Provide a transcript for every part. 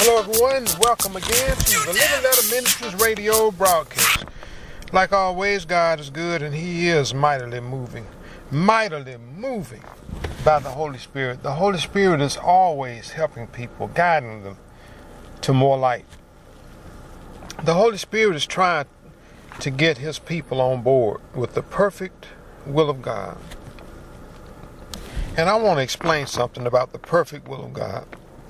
Hello everyone, welcome again to the Living Letter Ministries radio broadcast. Like always, God is good and He is mightily moving by the Holy Spirit. The Holy Spirit is always helping people, guiding them to more light. The Holy Spirit is trying to get His people on board with the perfect will of God. And I want to explain something about the perfect will of God.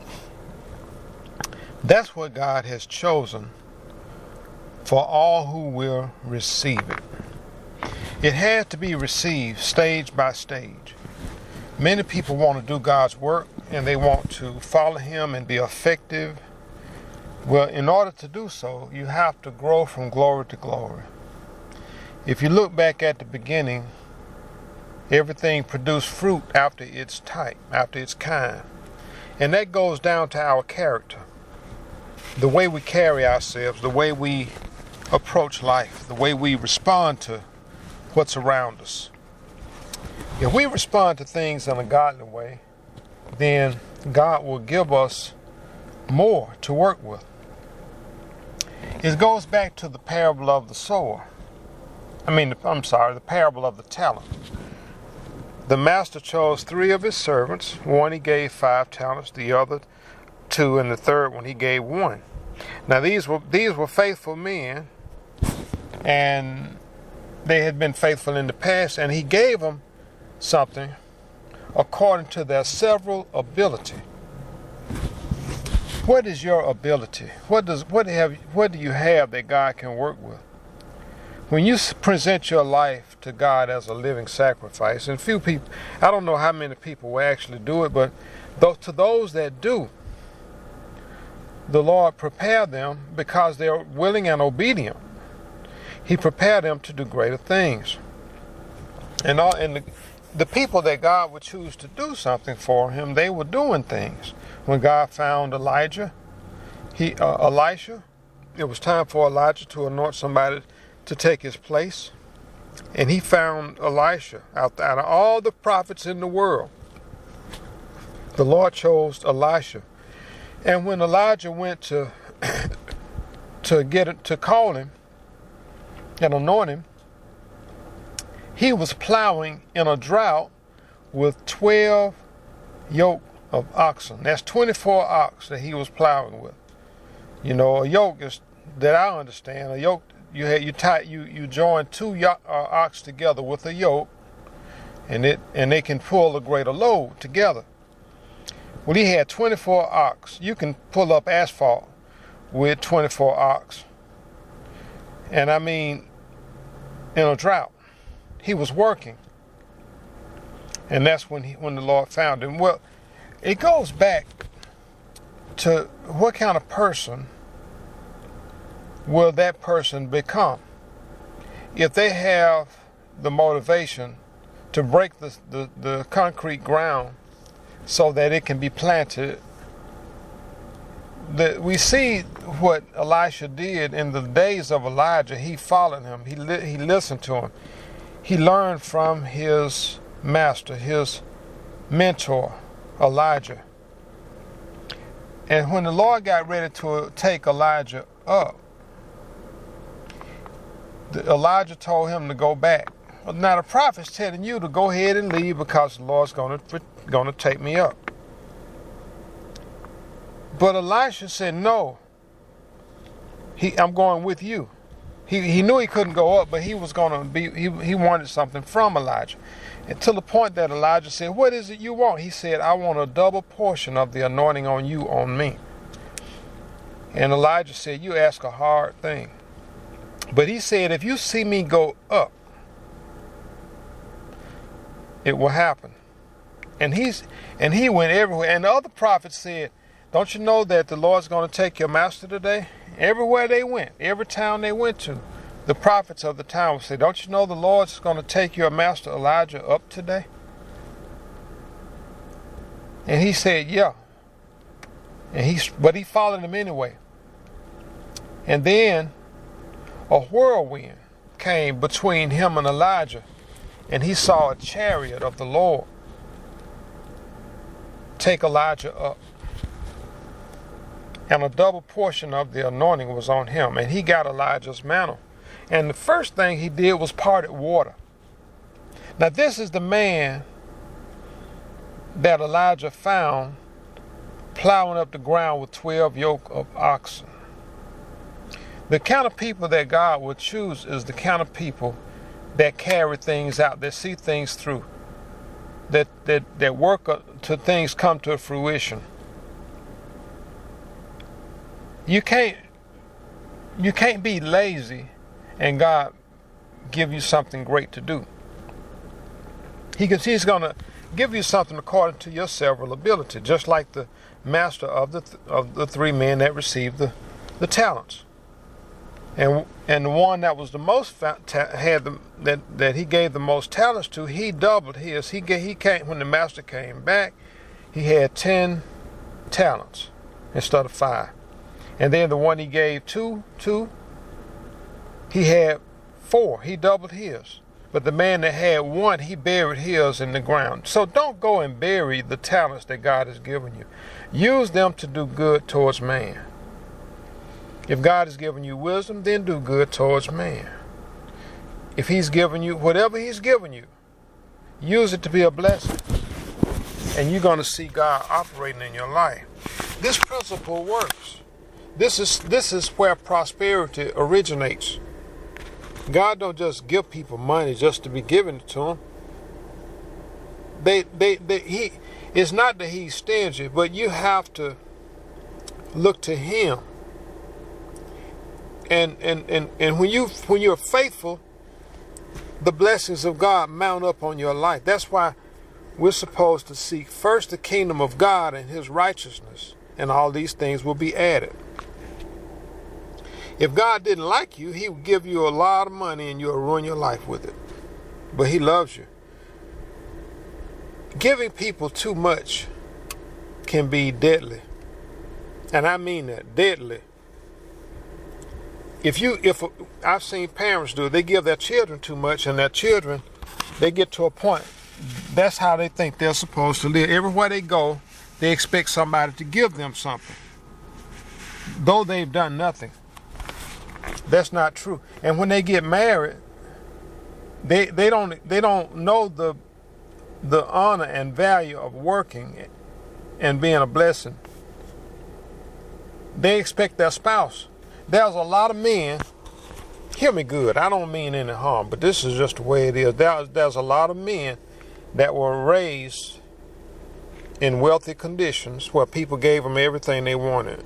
That's what God has chosen for all who will receive it. It has to be received stage by stage. Many people want to do God's work and they want to follow Him and be effective. Well, in order to do so, you have to grow from glory to glory. If you look back at the beginning, everything produced fruit after its type, after its kind. And that goes down to our character. The way we carry ourselves, the way we approach life, the way we respond to what's around us. If we respond to things in a godly way, then God will give us more to work with. It goes back to the parable of the sower. The parable of the talent. The master chose 3 of his servants. One he gave 5 talents, the other 2, and the third one he gave 1. Now these were faithful men, and they had been faithful in the past, and he gave them something according to their several ability. What is your ability? What do you have that God can work with? When you present your life to God as a living sacrifice, and few people, I don't know how many people will actually do it, but to those that do, the Lord prepared them because they're willing and obedient. He prepared them to do greater things. And the people that God would choose to do something for Him, they were doing things. When God found Elisha, it was time for Elijah to anoint somebody to take his place. And He found Elisha out of all the prophets in the world. The Lord chose Elisha. And when Elijah went to call him and anoint him, he was plowing in a drought with 12 yoke of oxen. That's 24 ox that he was plowing with. You know, a yoke is, that I understand, a yoke, you join 2 ox together with a yoke, and they can pull a greater load together. Well, he had 24 ox. You can pull up asphalt with 24 ox. And in a drought. He was working. And that's when the Lord found him. Well, it goes back to what kind of person will that person become? If they have the motivation to break the concrete ground so that it can be planted. We see what Elisha did in the days of Elijah. He followed him. He listened to him. He learned from his master, his mentor, Elijah. And when the Lord got ready to take Elijah up, Elijah told him to go back. Now the prophet's telling you to go ahead and leave because the Lord's going to take me up. But Elisha said, no, I'm going with you. He knew he couldn't go up, but he wanted something from Elijah. And to the point that Elijah said, what is it you want? He said, I want a double portion of the anointing on you, on me. And Elijah said, you ask a hard thing. But he said, if you see me go up, it will happen. And he went everywhere. And the other prophets said, don't you know that the Lord's going to take your master today? Everywhere they went, every town they went to, the prophets of the town would say, don't you know the Lord's going to take your master Elijah up today? And he said, yeah. But he followed him anyway. And then a whirlwind came between him and Elijah, and he saw a chariot of the Lord take Elijah up. and a double portion of the anointing was on him, and he got Elijah's mantle. And the first thing he did was parted water. Now this is the man that Elijah found plowing up the ground with 12 yoke of oxen. The kind of people that God would choose is the kind of people that carry things out, that see things through, that work till things come to fruition. You can't be lazy and God give you something great to do. He's going to give you something according to your several ability, just like the master of the three men that received the talents. And the one that was the most that he gave the most talents to, he doubled his. He came when the master came back, he had 10 talents instead of 5. And then the one he gave two, he had 4. He doubled his. But the man that had 1, he buried his in the ground. So don't go and bury the talents that God has given you. Use them to do good towards man. If God has given you wisdom, then do good towards man. If he's given you whatever he's given you, use it to be a blessing. And you're going to see God operating in your life. This principle works. This is where prosperity originates. God don't just give people money just to be giving it to them. It's not that he's stingy, but you have to look to him. And when you're faithful, the blessings of God mount up on your life. That's why we're supposed to seek first the kingdom of God and his righteousness, and all these things will be added. If God didn't like you, he would give you a lot of money and you'll ruin your life with it. But he loves you. Giving people too much can be deadly. And I mean that, deadly. If I've seen parents do it, they give their children too much, and their children, they get to a point, that's how they think they're supposed to live. Everywhere they go, they expect somebody to give them something, though they've done nothing. That's not true. And when they get married, they don't know the honor and value of working and being a blessing. They expect their spouse. There's a lot of men, hear me good, I don't mean any harm, but this is just the way it is. There's a lot of men that were raised in wealthy conditions where people gave them everything they wanted.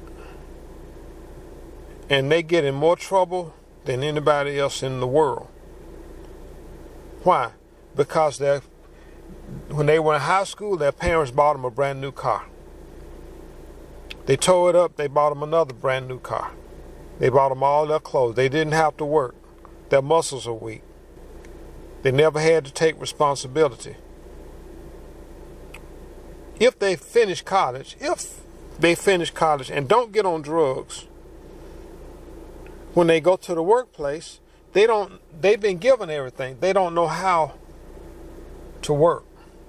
And they get in more trouble than anybody else in the world. Why? Because when they were in high school, their parents bought them a brand new car. They tore it up, they bought them another brand new car. They bought them all their clothes. They didn't have to work. Their muscles are weak. They never had to take responsibility. If they finish college and don't get on drugs, when they go to the workplace, they've been given everything. They don't know how to work.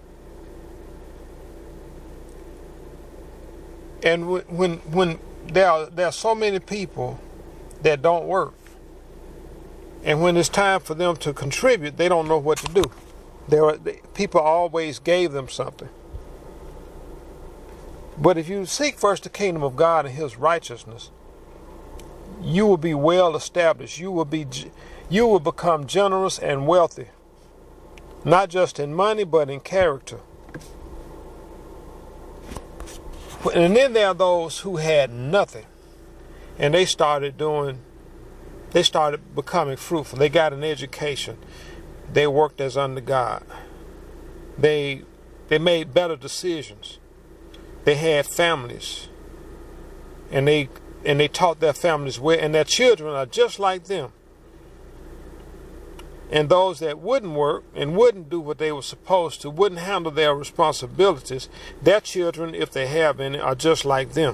And when there are so many people that don't work, and when it's time for them to contribute, they don't know what to do. People always gave them something. But if you seek first the kingdom of God and his righteousness, you will be well established. You will become generous and wealthy, not just in money, but in character. And then there are those who had nothing, and they started becoming fruitful. They got an education. They worked as under God. They made better decisions. They had families, and they taught their families well, and their children are just like them. And those that wouldn't work and wouldn't do what they were supposed to, wouldn't handle their responsibilities, their children, if they have any, are just like them.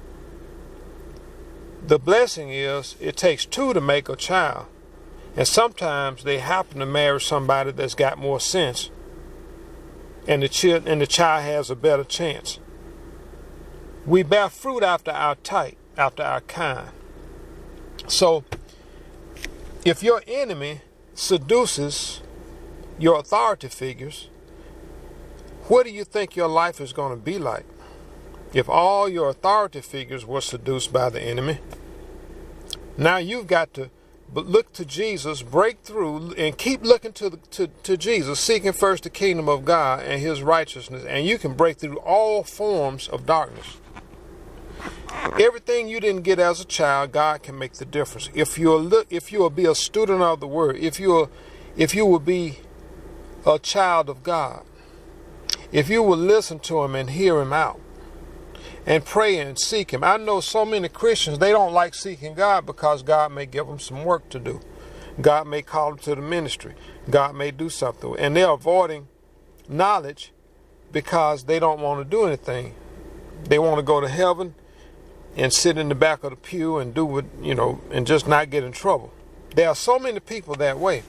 The blessing is it takes 2 to make a child. And sometimes they happen to marry somebody that's got more sense, and the child has a better chance. We bear fruit after our type. after our kind. So if your enemy seduces your authority figures, what do you think your life is going to be like? If all your authority figures were seduced by the enemy, now you've got to look to Jesus, break through, and keep looking to Jesus, seeking first the kingdom of God and his righteousness, and you can break through all forms of darkness. Everything you didn't get as a child, God can make the difference. If you will be a student of the word, if you will be a child of God, if you will listen to him and hear him out and pray and seek him. I know so many Christians, they don't like seeking God because God may give them some work to do. God may call them to the ministry. God may do something. And they're avoiding knowledge because they don't want to do anything. They want to go to heaven and sit in the back of the pew and do what, and just not get in trouble. There are so many people that way.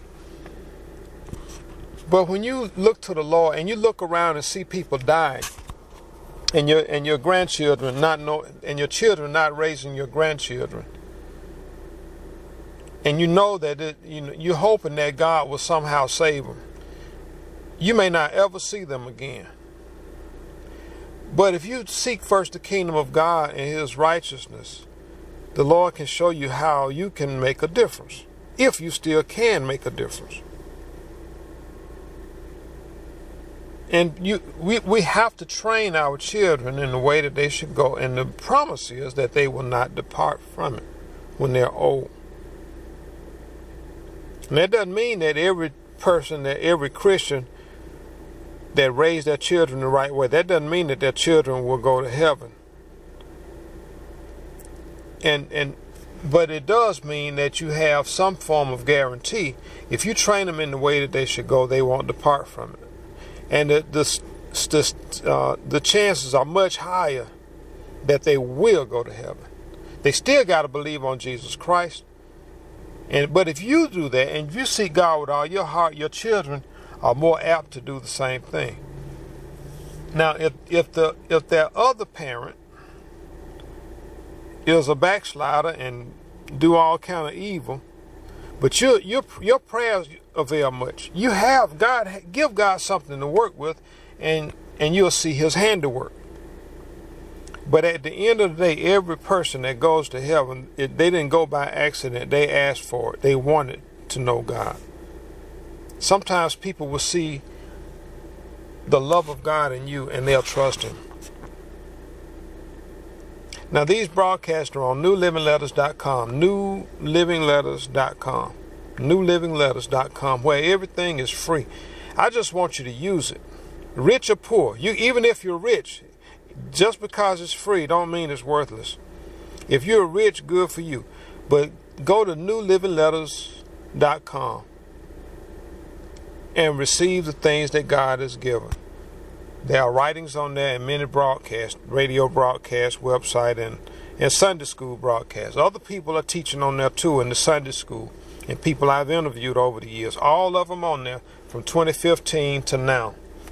But when you look to the Lord and you look around and see people dying, and your grandchildren and your children not raising your grandchildren, and you know that you're hoping that God will somehow save them, you may not ever see them again. But if you seek first the kingdom of God and his righteousness, the Lord can show you how you can make a difference, if you still can make a difference. And we have to train our children in the way that they should go. And the promise is that they will not depart from it when they're old. And that doesn't mean that every Christian that raised their children the right way, that doesn't mean that their children will go to heaven. But it does mean that you have some form of guarantee. If you train them in the way that they should go, they won't depart from it. And the chances are much higher that they will go to heaven. They still got to believe on Jesus Christ. But if you do that and you seek God with all your heart, your children are more apt to do the same thing. Now, if their other parent is a backslider and do all kind of evil, but your prayers avail much. You have God, give God something to work with, and you'll see his handiwork. But at the end of the day, every person that goes to heaven, they didn't go by accident. They asked for it. They wanted to know God. Sometimes people will see the love of God in you and they'll trust him. Now, these broadcasts are on newlivingletters.com, newlivingletters.com, newlivingletters.com, where everything is free. I just want you to use it, rich or poor. Even if you're rich, just because it's free don't mean it's worthless. If you're rich, good for you. But go to newlivingletters.com and receive the things that God has given. There are writings on there and many broadcasts, radio broadcasts, website, and Sunday school broadcasts. Other people are teaching on there too in the Sunday school, and people I've interviewed over the years. All of them on there from 2015 to now.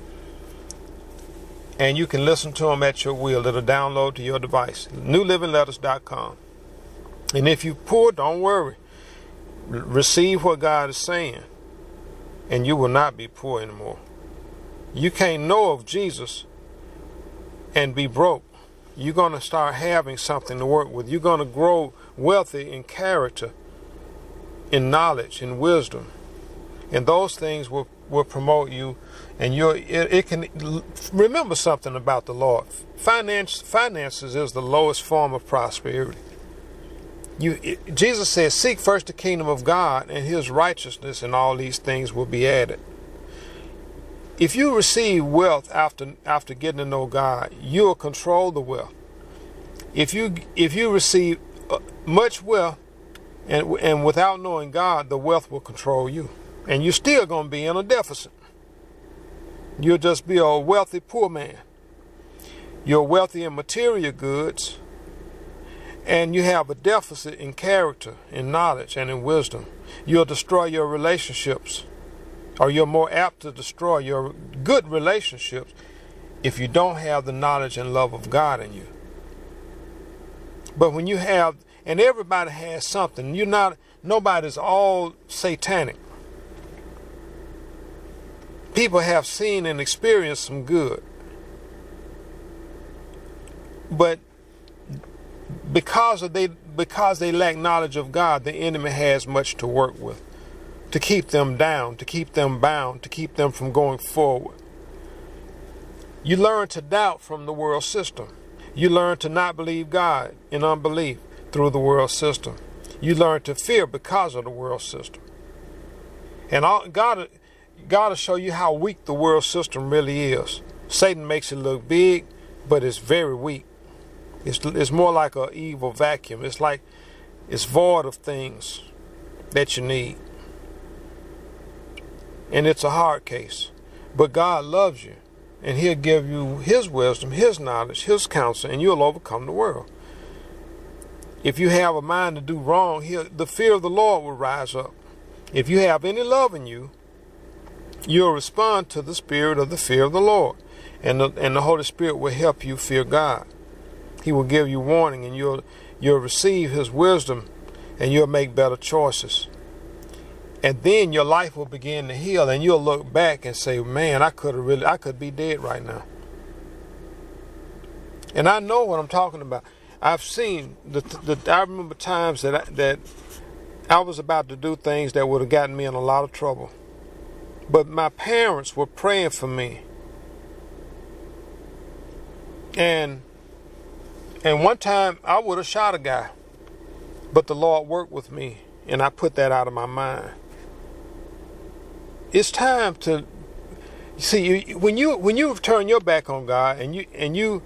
And you can listen to them at your will. It'll download to your device. newlivingletters.com. And if you're poor, don't worry. Receive what God is saying, and you will not be poor anymore. You can't know of Jesus and be broke. You're going to start having something to work with. You're going to grow wealthy in character, in knowledge, in wisdom. And those things will promote you. And it can remember something about the Lord. Finances is the lowest form of prosperity. Jesus says, seek first the kingdom of God and his righteousness, and all these things will be added. If you receive wealth after getting to know God, you'll control the wealth. If you receive much wealth and without knowing God, the wealth will control you, and you're still going to be in a deficit. You'll just be a wealthy poor man. You're wealthy in material goods, and you have a deficit in character, in knowledge, and in wisdom. You'll destroy your relationships, or you're more apt to destroy your good relationships if you don't have the knowledge and love of God in you. But when you have, and everybody has something, nobody's all satanic. People have seen and experienced some good. But because they lack knowledge of God, the enemy has much to work with, to keep them down, to keep them bound, to keep them from going forward. You learn to doubt from the world system. You learn to not believe God in unbelief through the world system. You learn to fear because of the world system. And God will show you how weak the world system really is. Satan makes it look big, but it's very weak. It's more like an evil vacuum. It's like it's void of things that you need. And it's a hard case. But God loves you. And he'll give you his wisdom, his knowledge, his counsel, and you'll overcome the world. If you have a mind to do wrong, the fear of the Lord will rise up. If you have any love in you, you'll respond to the spirit of the fear of the Lord. And the Holy Spirit will help you fear God. He will give you warning, and you'll receive his wisdom, and you'll make better choices. And then your life will begin to heal, and you'll look back and say, man, I could be dead right now. And I know what I'm talking about. I've seen, I remember times that I was about to do things that would have gotten me in a lot of trouble. But my parents were praying for me. And one time I would have shot a guy. But the Lord worked with me, and I put that out of my mind. It's time to see when you turn your back on God and you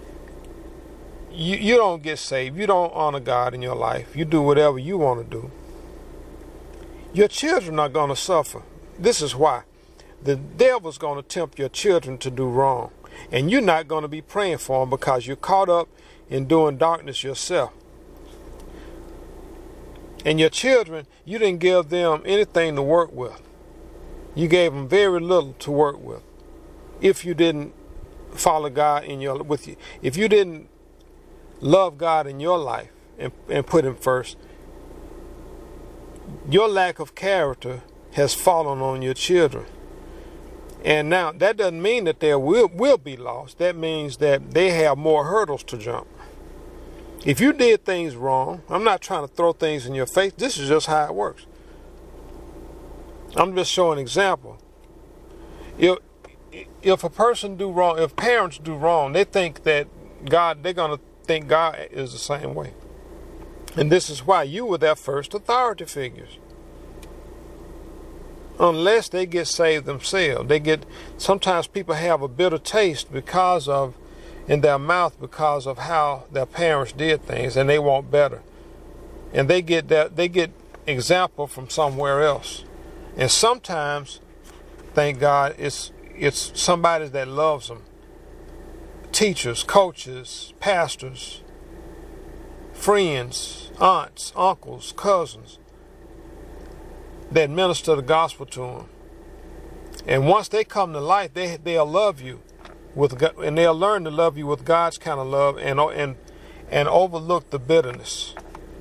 don't get saved, you don't honor God in your life, you do whatever you want to do, your children are going to suffer. This is why. The devil's going to tempt your children to do wrong, and you're not going to be praying for them because you're caught up in doing darkness yourself. And your children, you didn't give them anything to work with. You gave them very little to work with. If you didn't follow God if you didn't love God in your life and put him first, your lack of character has fallen on your children. And now that doesn't mean that they will be lost. That means that they have more hurdles to jump. If you did things wrong, I'm not trying to throw things in your face. This is just how it works. I'm just showing an example. If a person do wrong, if parents do wrong, they're going to think God is the same way. And this is why you were their first authority figures. Unless they get saved themselves. Sometimes people have a bitter taste in their mouth because of how their parents did things, and they want better. And they get example from somewhere else. And sometimes, thank God, it's somebody that loves them. Teachers, coaches, pastors, friends, aunts, uncles, cousins that minister the gospel to them. And once they come to light, they'll love you with God, and they'll learn to love you with God's kind of love and overlook the bitterness.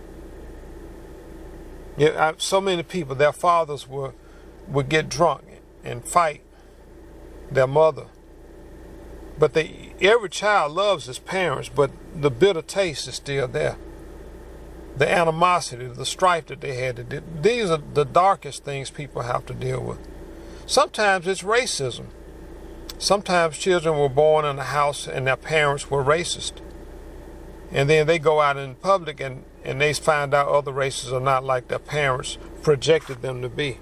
So many people, their fathers would get drunk and fight their mother. But every child loves his parents, but the bitter taste is still there. The animosity, the strife that they had to do. These are the darkest things people have to deal with. Sometimes it's racism. Sometimes children were born in a house and their parents were racist. And then they go out in public and they find out other races are not like their parents projected them to be.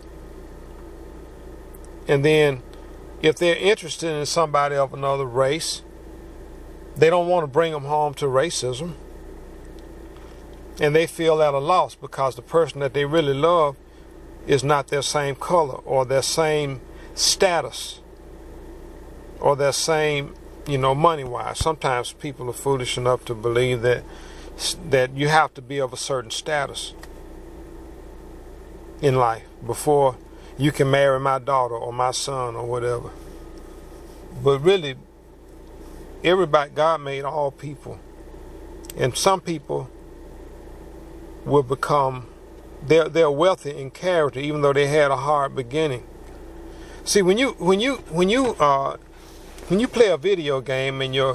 And then if they're interested in somebody of another race, they don't want to bring them home to racism. And they feel at a loss because the person that they really love is not their same color or their same status or their same, money-wise. Sometimes people are foolish enough to believe that you have to be of a certain status in life before you can marry my daughter or my son or whatever. But really, God made all people. And some people will become, they're wealthy in character, even though they had a hard beginning. See, when you play a video game and your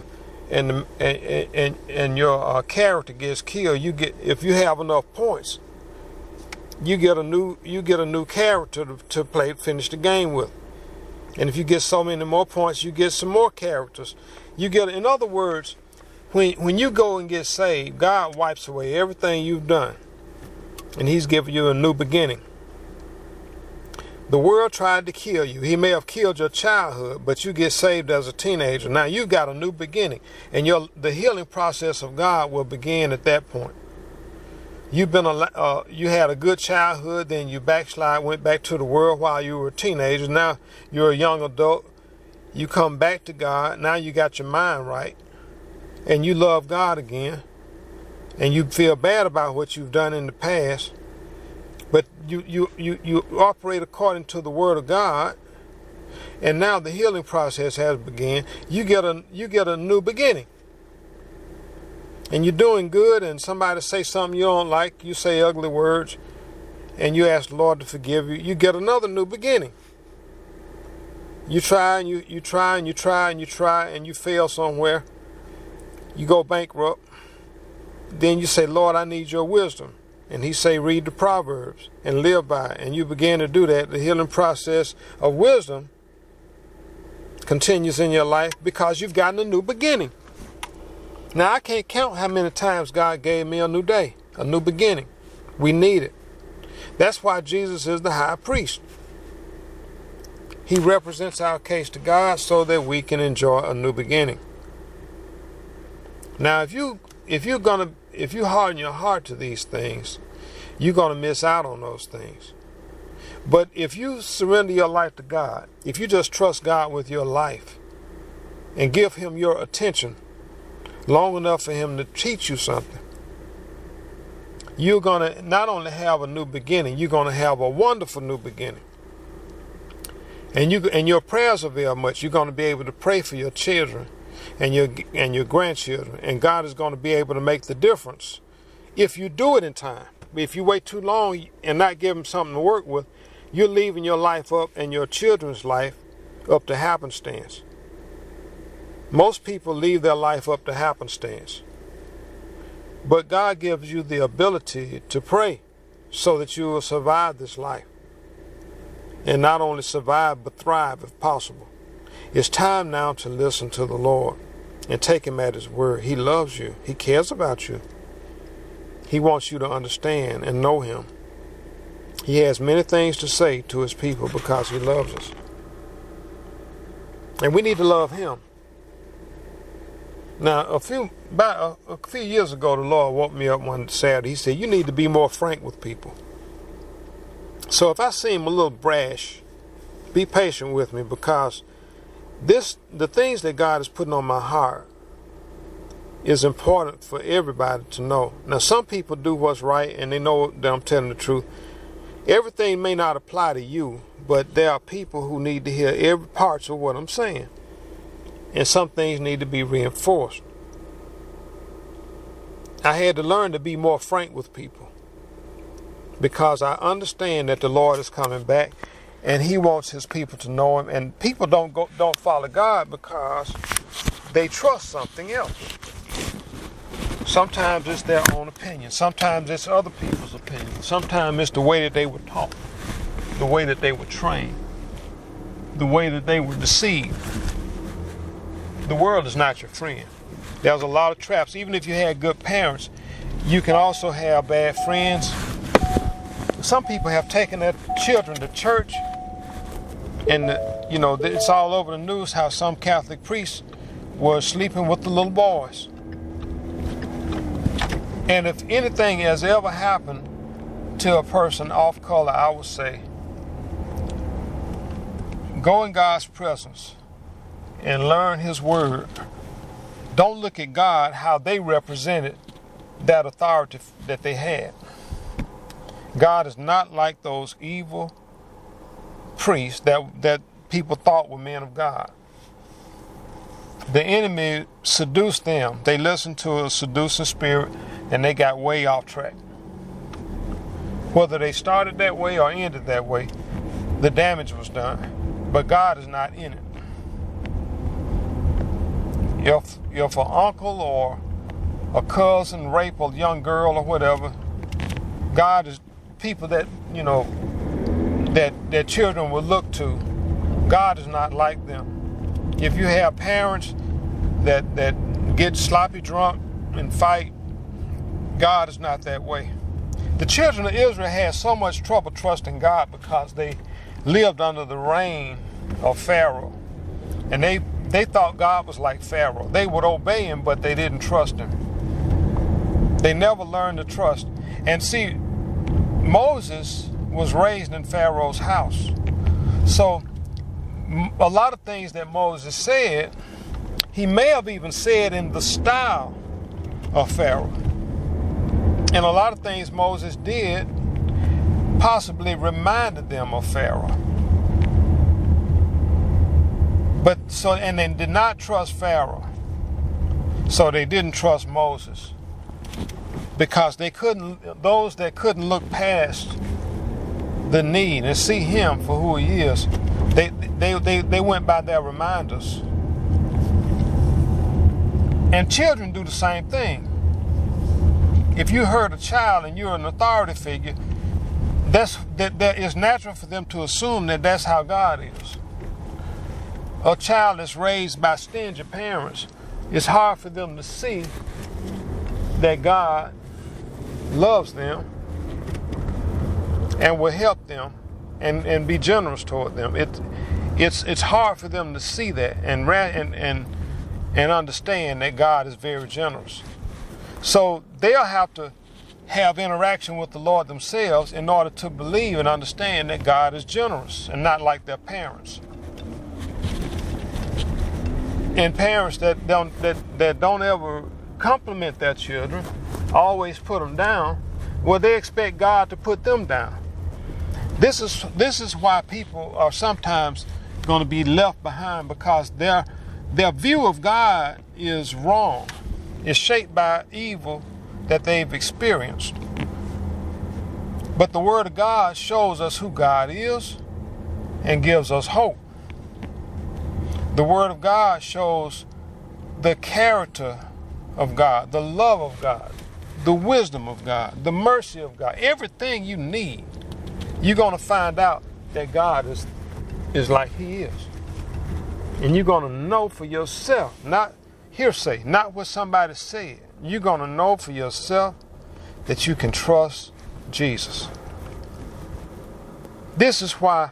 character gets killed, if you have enough points, you get a new character to finish the game with. And if you get so many more points, you get some more characters. In other words, when you go and get saved, God wipes away everything you've done, and He's giving you a new beginning. The world tried to kill you. He may have killed your childhood, but you get saved as a teenager. Now you've got a new beginning, and the healing process of God will begin at that point. You had a good childhood, then you backslide, went back to the world while you were a teenager. Now you're a young adult. You come back to God. Now you got your mind right, and you love God again, and you feel bad about what you've done in the past. But you operate according to the Word of God, and now the healing process has begun. You get a new beginning. And you're doing good, and somebody say something you don't like, you say ugly words, and you ask the Lord to forgive you, you get another new beginning. You try and you try and you try and you try, and you fail somewhere. You go bankrupt. Then you say, Lord, I need your wisdom. And He say, read the Proverbs and live by it. And you begin to do that. The healing process of wisdom continues in your life because you've gotten a new beginning. Now, I can't count how many times God gave me a new day, a new beginning. We need it. That's why Jesus is the high priest. He represents our case to God so that we can enjoy a new beginning. Now, if you harden your heart to these things, you're going to miss out on those things. But if you surrender your life to God, if you just trust God with your life and give Him your attention long enough for Him to teach you something, you're going to not only have a new beginning, you're going to have a wonderful new beginning. And your prayers avail much. You're going to be able to pray for your children and your grandchildren, and God is going to be able to make the difference if you do it in time. If you wait too long and not give them something to work with, you're leaving your life up and your children's life up to happenstance. Most people leave their life up to happenstance. But God gives you the ability to pray so that you will survive this life. And not only survive, but thrive if possible. It's time now to listen to the Lord and take Him at His word. He loves you. He cares about you. He wants you to understand and know Him. He has many things to say to His people because He loves us. And we need to love Him. Now, a few years ago, the Lord woke me up one Saturday. He said, you need to be more frank with people. So if I seem a little brash, be patient with me, because the things that God is putting on my heart is important for everybody to know. Now, some people do what's right and they know that I'm telling the truth. Everything may not apply to you, but there are people who need to hear every part of what I'm saying. And some things need to be reinforced. I had to learn to be more frank with people, because I understand that the Lord is coming back and He wants His people to know Him. And people don't follow God because they trust something else. Sometimes it's their own opinion. Sometimes it's other people's opinion. Sometimes it's the way that they were taught, the way that they were trained, the way that they were deceived. The world is not your friend. There's a lot of traps. Even if you had good parents, you can also have bad friends. Some people have taken their children to church, and it's all over the news how some Catholic priests were sleeping with the little boys. And if anything has ever happened to a person off color, I would say, go in God's presence and learn His word. Don't look at God how they represented that authority that they had. God is not like those evil priests that people thought were men of God. The enemy seduced them. They listened to a seducing spirit and they got way off track. Whether they started that way or ended that way, the damage was done. But God is not in it. If an uncle or a cousin rape a young girl or whatever, God is people that, that children will look to. God is not like them. If you have parents that get sloppy drunk and fight, God is not that way. The children of Israel had so much trouble trusting God because they lived under the reign of Pharaoh. And they thought God was like Pharaoh. They would obey him, but they didn't trust him. They never learned to trust. And see, Moses was raised in Pharaoh's house. So a lot of things that Moses said, he may have even said in the style of Pharaoh. And a lot of things Moses did possibly reminded them of Pharaoh. And they did not trust Pharaoh. So they didn't trust Moses. Because those that couldn't look past the need and see him for who he is, they went by their reminders. And children do the same thing. If you hurt a child and you're an authority figure, that is natural for them to assume that that's how God is. A child that's raised by stingy parents, it's hard for them to see that God loves them and will help them and be generous toward them. It's hard for them to see that and understand that God is very generous. So they'll have to have interaction with the Lord themselves in order to believe and understand that God is generous and not like their parents. And parents that don't ever compliment their children, always put them down, well, they expect God to put them down. This is why people are sometimes going to be left behind, because their view of God is wrong. It's shaped by evil that they've experienced. But the Word of God shows us who God is and gives us hope. The Word of God shows the character of God, the love of God, the wisdom of God, the mercy of God. Everything you need, you're going to find out that God is like He is. And you're going to know for yourself, not hearsay, not what somebody said. You're going to know for yourself that you can trust Jesus. This is why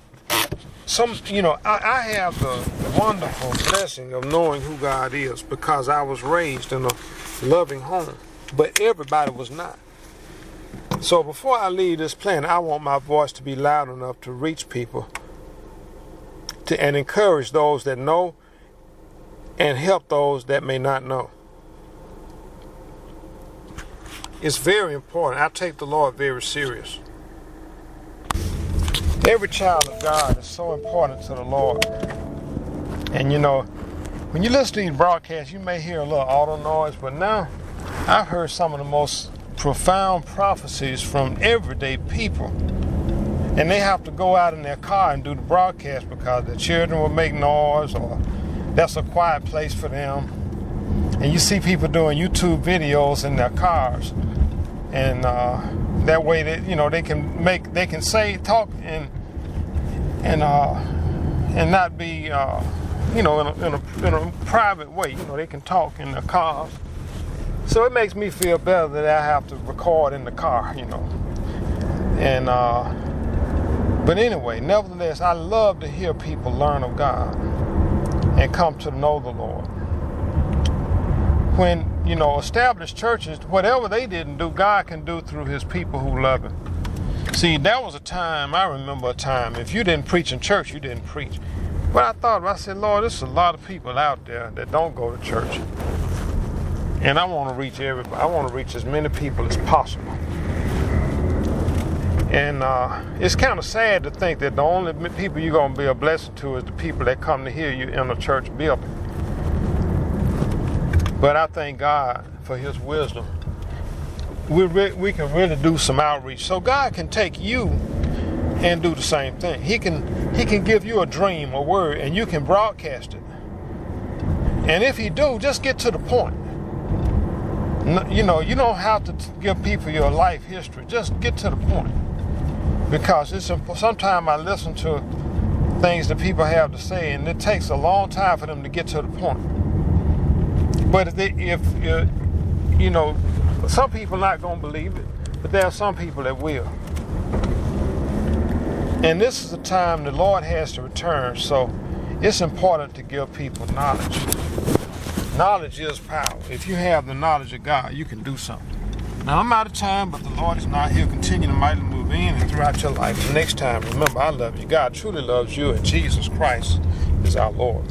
I have the wonderful blessing of knowing who God is, because I was raised in a loving home, but everybody was not. So before I leave this planet, I want my voice to be loud enough to reach people and encourage those that know and help those that may not know. It's very important. I take the Lord very serious. Every child of God is so important to the Lord. And when you listen to these broadcasts, you may hear a little auto noise, but now I've heard some of the most profound prophecies from everyday people. And they have to go out in their car and do the broadcast because their children will make noise, or that's a quiet place for them. And you see people doing YouTube videos in their cars, and that way they can talk and not be in a private way. They can talk in their cars. So it makes me feel better that I have to record in the car. And but anyway, nevertheless, I love to hear people learn of God and come to know the Lord. When, established churches, whatever they didn't do, God can do through His people who love Him. See, I remember a time, if you didn't preach in church, you didn't preach. But I said, Lord, there's a lot of people out there that don't go to church. And I want to reach everybody. I want to reach as many people as possible. And it's kind of sad to think that the only people you're going to be a blessing to is the people that come to hear you in a church building. But I thank God for His wisdom we can really do some outreach. So God can take you and do the same thing. He can give you a dream, a word, and you can broadcast it. And if he do, just get to the point. You know, you don't have to give people your life history. Just get to the point. Because sometimes I listen to things that people have to say, and it takes a long time for them to get to the point. But if you know, some people not going to believe it, but there are some people that will. And this is the time the Lord has to return, so it's important to give people knowledge. Knowledge is power. If you have the knowledge of God, you can do something. Now, I'm out of time, but the Lord is not. He'll continue to mightily move in and throughout your life. The next time, remember, I love you. God truly loves you, and Jesus Christ is our Lord.